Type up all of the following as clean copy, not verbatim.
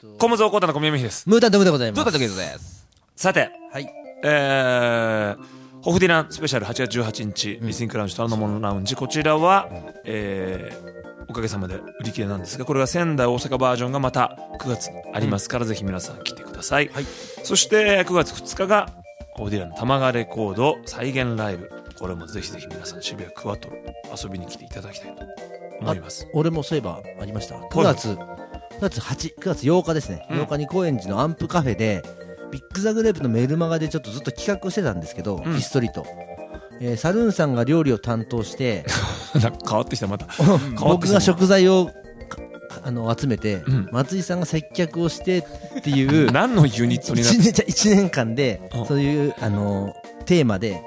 コムゾーコータの小宮山です。 ムータントムでございます。 ゾータトゲートです。 さて、 はい。 ホフディランスペシャル8月18日、リスニングラウンジ、虎ノ門ラウンジ、こちらは、おかげさまで売り切れなんですが、これが仙台大阪バージョンがまた9月にありますから、ぜひ皆さん来てください。 はい。 そして9月2日がホフディラン玉川レコード再現ライブ、これもぜひぜひ皆さん渋谷クワトロ遊びに来ていただきたいと思います。 俺もそういえばありました。9月8日ですね。8日に高円寺のアンプカフェでビッグザグレープのメルマガでちょっとずっと企画をしてたんですけど、ひっそりと、サルーンさんが料理を担当してなんか変わってきたまた僕が食材を集めて、松井さんが接客をしてっていう何のユニットになって 1年間でそういうテーマで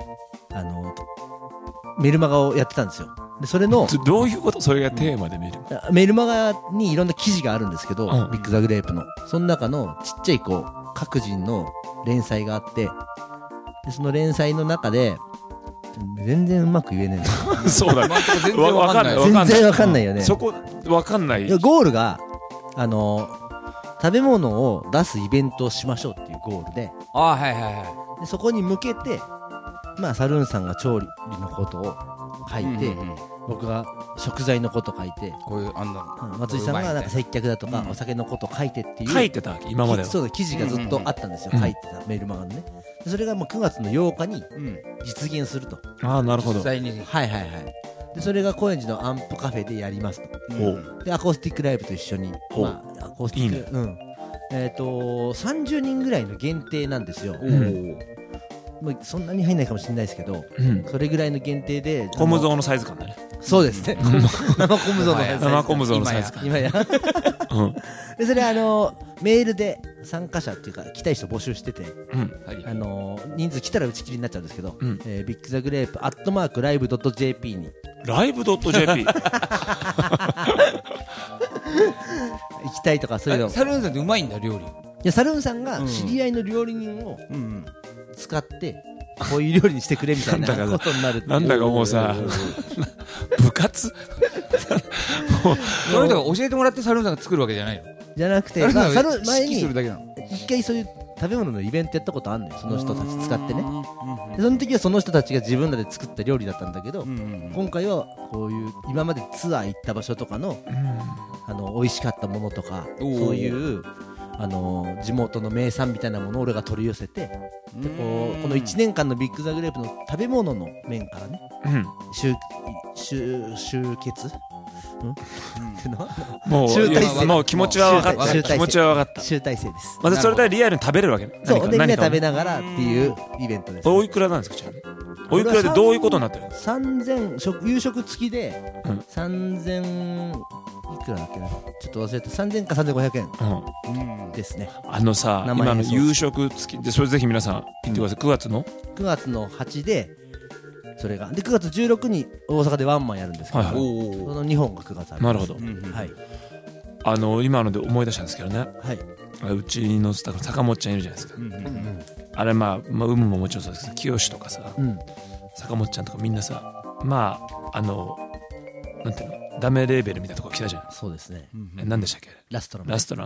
メルマガをやってたんですよ。でそれのどういうこと？それがテーマで見るメルマガにいろんな記事があるんですけど、ビッグザグレープのその中のちっちゃい各人の連載があって、でその連載の中で全然うまく言えねえんだそうだね。 全然わかんない。 全然わかんないよね。 そこわかんない。 ゴールが食べ物を出すイベントをしましょうっていうゴールで、 はいはいはでそこに向けてサルーンさんが調理のことを書いて、僕が食材のこと書いて、 こういう松井さんがなんか接客だとかお酒のことを書いてっていう書いてたわけ今までは。 そうだ、記事がずっとあったんですよ。書いてたメールマガのね。それがもう9月の8日に実現すると。 ああ、なるほど。 実際に。 はいはいはい。でそれが高円寺のアンプカフェでやりますと。でアコースティックライブと一緒に、アコースティック、30人ぐらいの限定なんですよ。もうそんなに入んないかもしれないですけど、それぐらいの限定でコムゾーのサイズ感だね。 そうですね。生コムゾーのサイズ感。 生コムゾーのサイズ感。 今や。でそれメールで参加者っていうか来たい人募集してて、人数来たら打ち切りになっちゃうんですけど、ビッグザグレープ@live.jp にライブ .jp 行きたいとかそういうの。 サルーンさんってうまいんだ料理。 いやサルーンさんが知り合いの料理人を使ってこういう料理にしてくれみたいなことになる。 なんだかもうさ部活その人が教えてもらってサルーンさんが作るわけじゃないの？ じゃなくて、前にするだけなの。 一回そういう食べ物のイベントやったことあるのよ、その人たち使ってね。でその時はその人たちが自分らで作った料理だったんだけど、今回はこういう今までツアー行った場所とかの美味しかったものとか、そういう地元の名産みたいなものを俺が取り寄せて、でこの1年間のビッグザグレープの食べ物の面からね、集結もう気持ちは分かった。気持ちは分かった。 集大成です。 まずそれでリアルに食べれるわけ。 そうでみんな食べながらっていうイベントです。 おいくらなんですか？ちなみにおいくらでどういうことになってるんですか ？3000夕食付きで3000いくらだっけな、ちょっと忘れた。3000か3500円ですね。 さ今の夕食付きで、それぜひ皆さん行ってください。9月の 8でそれがで9月16に大阪でワンマンやるんですけど、その2本が9月ある。 なるほど。今ので思い出したんですけどね、うちのスタッフ坂本ちゃんいるじゃないですか。あれ有無ももちろんそうですけど、清とかさ、坂本ちゃんとかみんなさ、なんていうの、ダメレーベルみたいなとこ来たじゃん。 そうですね。 何でしたっけ？ ラストラ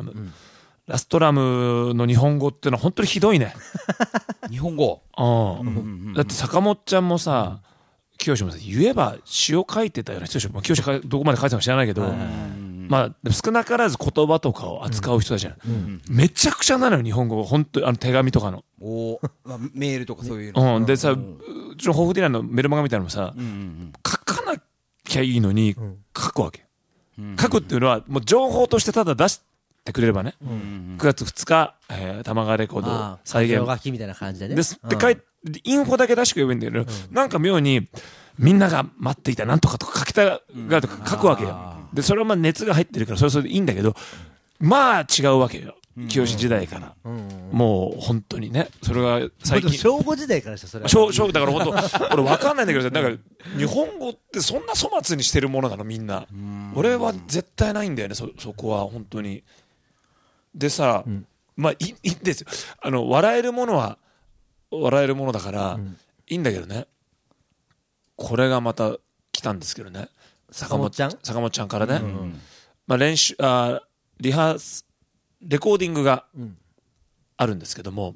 ムの日本語ってのは本当にひどいね。 日本語。 だって坂本ちゃんもさ、清もさ、言えば詩を書いてたよね。清どこまで書いてたのか知らないけど、でも少なからず言葉とかを扱う人だじゃん。めちゃくちゃなのよ日本語。本当手紙とかの。 メールとかそういうの。 でさ、うちのホフディランのメルマガみたいなのもさ、書かなきゃいいのに書くわけ。書くっていうのはもう情報としてただ出してくれればね。9月2日、玉川レコード再現書きみたいな感じでね。 ですって書いて、インフォだけ出してくればいいんだけど、なんか妙にみんなが待っていたなんとかとか書きたがとか書くわけよ。でそれは熱が入ってるからそれはそれでいいんだけど、違うわけよ。清時代から、もう本当にね、それが最近正午時代からした。それはだから本当俺分かんないんだけどさ、なんか日本語ってそんな粗末にしてるものなのみんな。俺は絶対ないんだよね、そこは本当に。でさ、いいんですよ。笑えるものは笑えるものだから、いいんだけどね。これがまた来たんですけどね。坂本ちゃんからね。リハレコーディングがうんあるんですけども、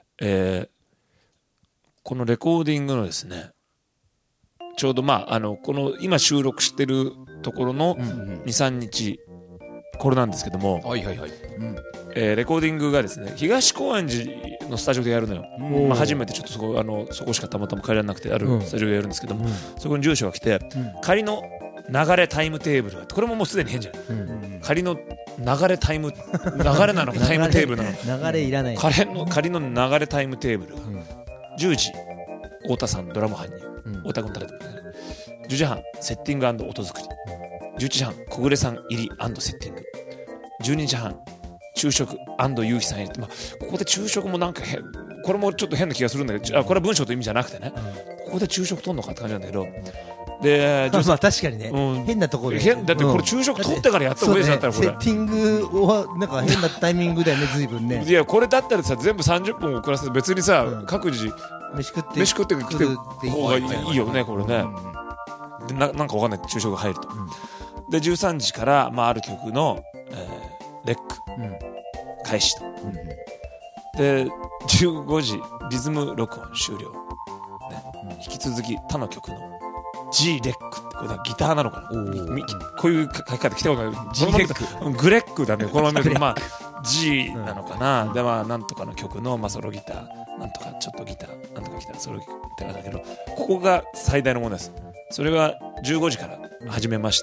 このレコーディングのですね、ちょうどこの今収録してるところの2、3日これなんですけども、 はいはいはい。 レコーディングがですね、東高円寺のスタジオでやるのよ。初めてちょっとそこしかたまたま帰らなくてあるスタジオでやるんですけども、そこに住所が来て、仮の流れタイムテーブルがあって、これももうすでに変じゃない、仮の流れタイム流れなのかタイムテーブルなの流れいらない。 仮の流れタイムテーブルが10時太田さんドラム班に太田君垂れてますね。10時半セッティング&音作り、11時半小暮さん入り&セッティング、12時半昼食&夕日さん入り、ここで昼食もなんかこれもちょっと変な気がするんだけど、これは文章という意味じゃなくてね、ここで昼食取んのかって感じなんだけど、でまあ確かにね、変なところでだってこれ昼食取ってからやった方がいいじゃん、だったらこれセッティングはなんか変なタイミングだよね、随分ね。 いやこれだったらさ、全部30分遅らせて別にさ、各自飯食って来てる方がいいよね、これね。でなんかわかんない昼食が入ると、で13時から、ある曲の、レック、開始と、で15時リズム録音終了、引き続き他の曲の G レックって、これだギターなのかな、こういう書き方来たことない。 G レック、グレックだね、このままG なのかな、でなんとかの曲の、ソロギターなんとかちょっとギターなんとかギターソロギターだけど、ここが最大のものです。それは15時から始めまして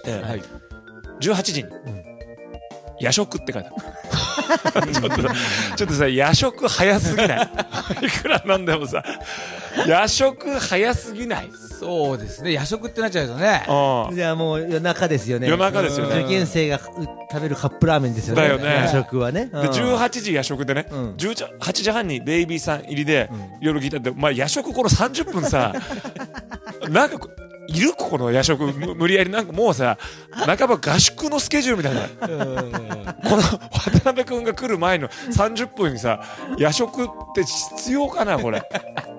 、18時に夜食って書いてあるちょっとさ、夜食早すぎない？いくらなんでもさ、夜食早すぎない？ そうですね、夜食ってなっちゃうとね。 じゃあもう夜中ですよね。 夜中ですよね。 受験生が食べるカップラーメンですよね。 だよね。 夜食はね。 で18時夜食でね、8時半にベイビーさん入りで夜ギターで、夜食この30分さ、なんかいるこの夜食無理やりなんかもうさ、半ば合宿のスケジュールみたいなこの渡辺君が来る前の30分にさ、夜食って必要かなこれ。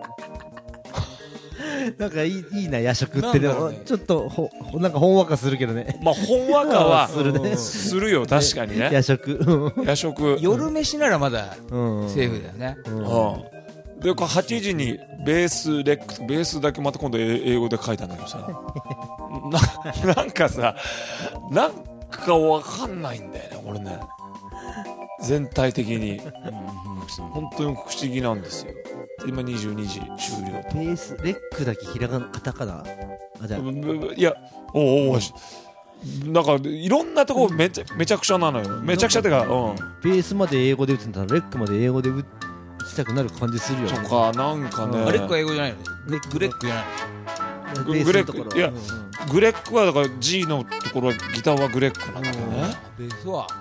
なんかいいな夜食って。でもちょっとなんかほんわかするけどね。 ほんわかはするね。 するよ、確かにね。 夜食夜飯ならまだセーフだよね。 で8時にベースレック、ベースだけまた今度英語で書いたんだけどさなんかさ、なんかわかんないんだよね俺ね、全体的に本当に不思議なんですよ。今22時終了。 ベースレックだけひらがなカタカナ、じゃあいやなんかいろんなとこめちゃくちゃなのよ。めちゃくちゃってか、 ベースまで英語で打つんだったらレックまで英語で打ちたくなる感じするよね。 とかなんかね、 レックは英語じゃないの？グレックじゃないグレック、いや、グレックはだから G のところはギターはグレックなんだよね。 ベースは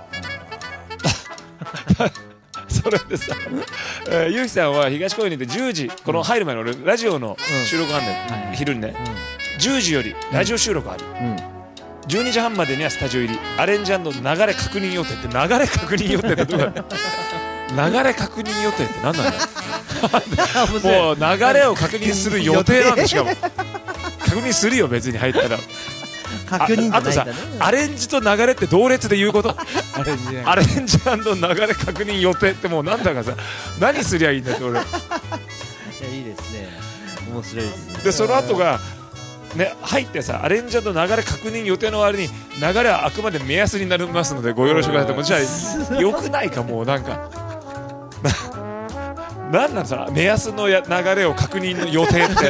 それでさ、ゆうきさんは東公園に行って10時、この入る前の俺ラジオの収録があるんだよ、昼にね、10時よりラジオ収録ある、12時半までにはスタジオ入り、アレンジ&流れ確認予定って、流れ確認予定ってどうだ流れ確認予定って何なんだよもう流れを確認する予定なんで、しかも確認するよ別に入ったら。 確認じゃないんだね。 あとさ、アレンジと流れって同列で言うこと？アレンジ&流れ確認予定ってもうなんだかさ、何すりゃいいんだって俺。いやいいですね、面白いですね。 でその後がね、入ってさ、アレンジ&流れ確認予定の割に流れはあくまで目安になりますのでごよろしくください。もうじゃあよくないか、もうなんかなんなんさ、目安の流れを確認の予定って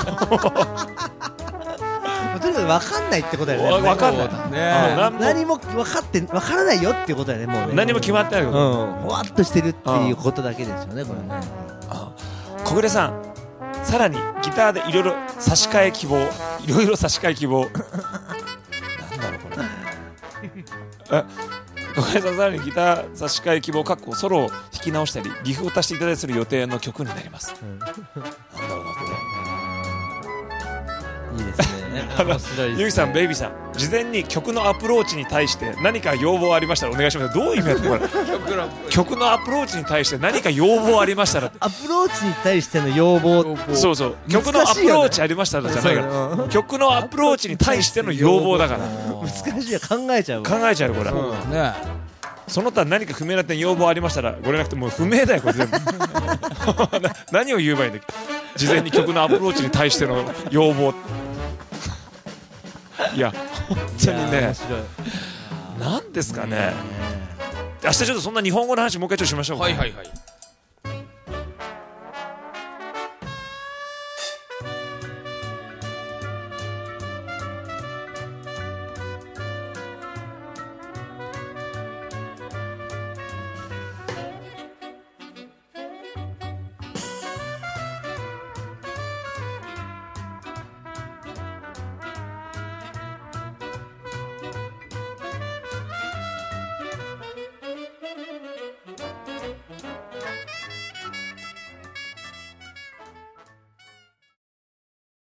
とにかく分かんないってことだよね。 分かんない、 何も分からないよっていうことだよね。もうね、 何も決まってないけど、 ふわっとしてるっていうことだけですよね、これね。 小暮さん、さらにギターでいろいろ差し替え希望、いろいろ差し替え希望なんだろうこれ小暮さん、さらにギター差し替え希望かっこソロを弾き直したりリフを足していただいたりする予定の曲になります、なんだろうなこれ。いいですね。面白いですね。 ゆうきさん、ベイビーさん、事前に曲のアプローチに対して何か要望ありましたらお願いします。どういう意味だってこれ曲のアプローチに対して何か要望ありましたらって、 アプローチに対しての要望、 そうそう、曲のアプローチありましたらじゃないから、曲のアプローチに対しての要望だから。 難しいよ、考えちゃうこれ。 ね。 その他何か不明な点要望ありましたらご連絡ってもう不明だよこれ全部何を言えばいいんだっけ事前に曲のアプローチに対しての要望いや本当にね何ですかね明日ちょっとそんな日本語の話もう一回ちょっとしましょうか。 はいはいはい。